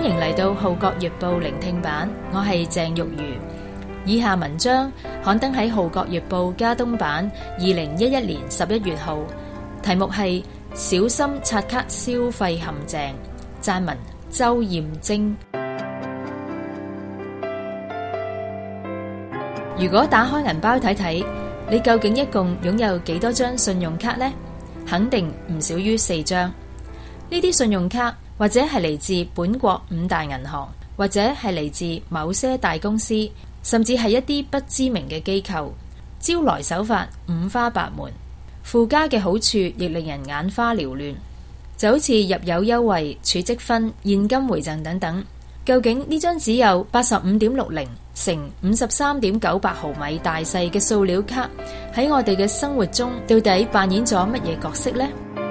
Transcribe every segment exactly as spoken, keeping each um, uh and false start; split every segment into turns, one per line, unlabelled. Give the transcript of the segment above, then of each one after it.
歡迎嚟到《號角月報》聆聽版，我係鄭玉如。以下文章刊登喺《號角月報》加東版二零一一年十一月號，題目係小心刷卡消費陷阱，撰文周艷晶。如果打開銀包睇睇，你究竟一共擁有幾多張信用卡呢？肯定唔少於四張。呢啲信用卡或者係嚟自本國五大銀行，或者係嚟自某些大公司，甚至係一啲不知名嘅機構。招來手法五花八門，附加嘅好處亦令人眼花繚亂，就好似入油優惠、儲積分、現金回贈等等。究竟呢張只有八十五點六零乘五十三點九八毫米大細嘅塑料卡，喺我哋嘅生活中到底扮演咗乜嘢角色呢？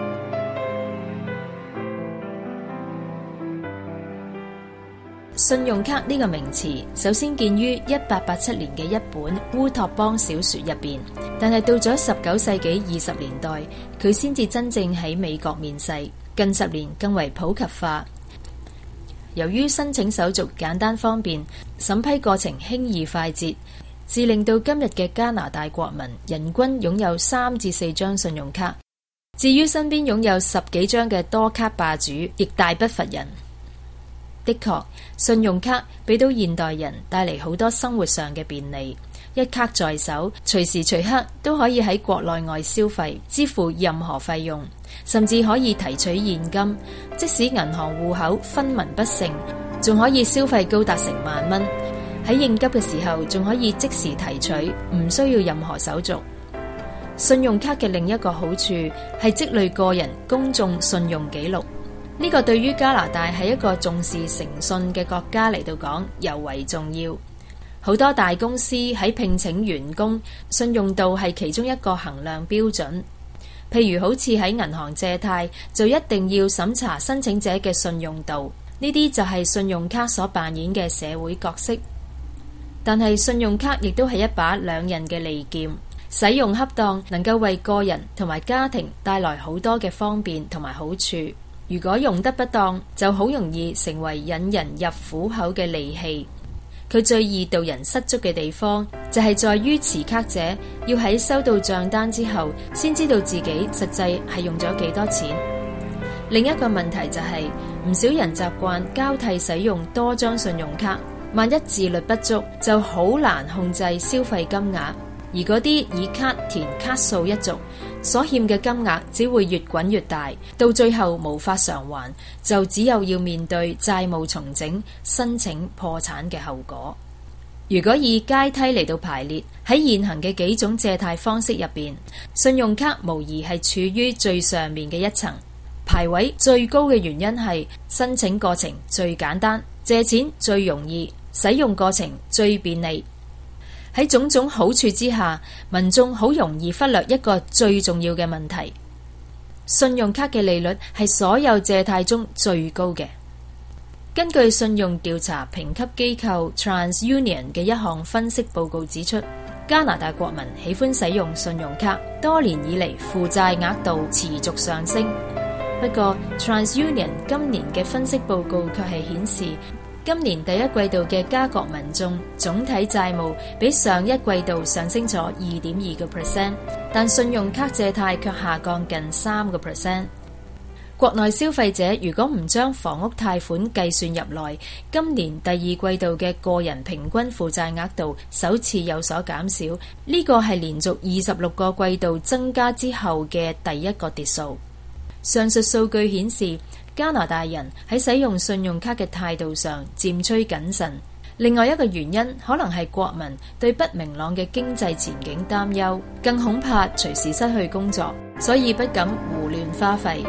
信用卡呢個名詞首先見於一八八七年嘅一本烏托邦小說入邊，但係到咗十九世紀二十年代，佢先至真正喺美國面世，近十年更為普及化。由於申請手續簡單方便，審批過程輕易快捷，致令到今日嘅加拿大國民人均擁有三至四張信用卡。至於身邊擁有十幾張嘅多卡霸主，亦大不乏人。的確，信用卡俾到現代人帶嚟好多生活上嘅便利，一卡在手，隨時隨刻都可以喺國內外消費，支付任何費用，甚至可以提取現金。即使銀行戶口分文不剩，仲可以消費高達成萬蚊。喺應急嘅時候，仲可以即時提取，唔需要任何手續。信用卡嘅另一個好處係積累個人公眾信用記錄。呢個對於加拿大係一個重視誠信嘅國家嚟到講尤為重要。好多大公司喺聘請員工，信用度係其中一個衡量標準。譬如好似喺銀行借貸，就一定要審查申請者嘅信用度。呢啲就係信用卡所扮演嘅社會角色。但係信用卡亦都係一把兩刃嘅利劍，使用恰當能夠為個人同埋家庭帶來好多嘅方便同埋好處。如果用得不當，就好容易成為引人入虎口嘅利器。佢最易導人失足嘅地方，就係在於持卡者要喺收到賬單之後，先知道自己實際係用咗幾多錢。另一個問題就係，唔少人習慣交替使用多張信用卡，萬一自律不足，就好難控制消費金額。而嗰啲以卡填卡數一族，所欠嘅金額只會越滾越大，到最後無法償還，就只有要面對債務重整、申請破產嘅後果。如果以階梯嚟到排列，喺現行嘅幾種借貸方式入邊，信用卡無疑係處於最上面嘅一層，排位最高嘅原因係申請過程最簡單，借錢最容易，使用過程最便利。喺種種好處之下，民眾好容易忽略一個最重要嘅問題：信用卡嘅利率係所有借貸中最高嘅。根據信用調查評級機構 TransUnion 嘅一項分析報告指出，加拿大國民喜歡使用信用卡，多年以嚟負債額度持續上升。不過 TransUnion 今年嘅分析報告卻係顯示，今年第一季度嘅加國民眾總體債務比上一季度上升咗二點二個 percent， 但信用卡借貸卻下降近三個 percent。國內消費者如果唔將房屋貸款計算入內，今年第二季度嘅個人平均負債額度首次有所減少，呢個係連續二十六個季度增加之後嘅第一個跌數。上述數據顯示，加拿大人喺使用信用卡嘅態度上漸趨謹慎。另外一個原因可能係國民對不明朗嘅經濟前景擔憂，更恐怕隨時失去工作，所以不敢胡亂花費。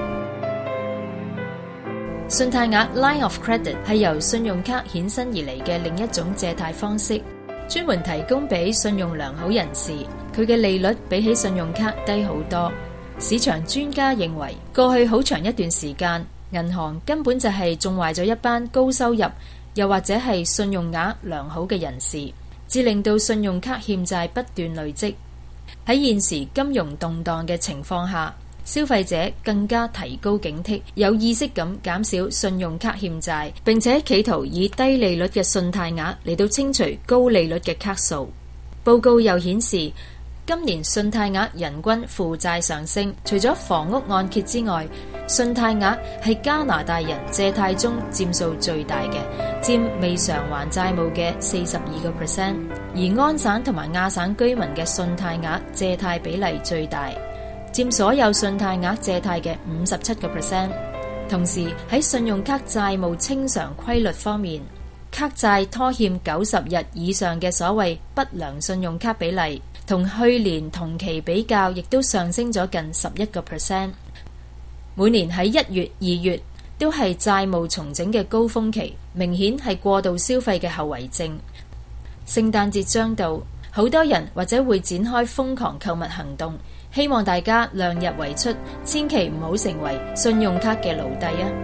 信貸額 Line of Credit 係由信用卡衍生而嚟嘅另一種借貸方式，專門提供俾信用良好人士。佢嘅利率比起信用卡低好多。市場專家認為，過去好長一段時間，銀行根本就係縱壞咗一班高收入，又或者係信用額良好嘅人士，致令到信用卡欠債不斷累積。喺現時金融動盪嘅情況下， 消費者更加提高警惕，有意識咁減少信用卡欠債，並且企圖以低利率嘅信貸額嚟到清除高利率嘅卡數。報告又顯示，今年信貸額人均負債上升，除咗房屋按揭之外，信貸額係加拿大人借貸中佔數最大嘅，佔未償還債務嘅四十二個 percent， 而安省同埋亞省居民嘅信貸額借貸比例最大，佔所有信貸額借貸嘅五十七個 percent。同時喺信用卡債務清償規律方面，卡債拖欠九十日以上嘅所謂不良信用卡比例，同去年同期比較，亦都上升咗近十一個 percent。每年喺一月、二月都係債務重整嘅高峰期，明顯係過度消費嘅後遺症。聖誕節將到，好多人或者會展開瘋狂購物行動，希望大家量入為出，千祈唔好成為信用卡嘅奴隸啊！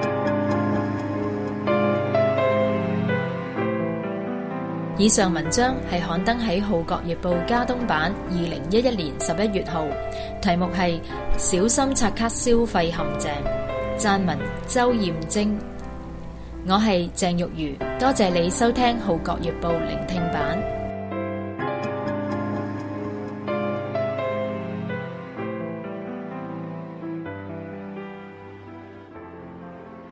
以上文章係刊登喺《號角月報》加東版二零一一年十一月號，題目係小心刷卡消費陷阱，撰文周艷晶。我係鄭玉如，多謝你收聽《號角月報》聆聽版。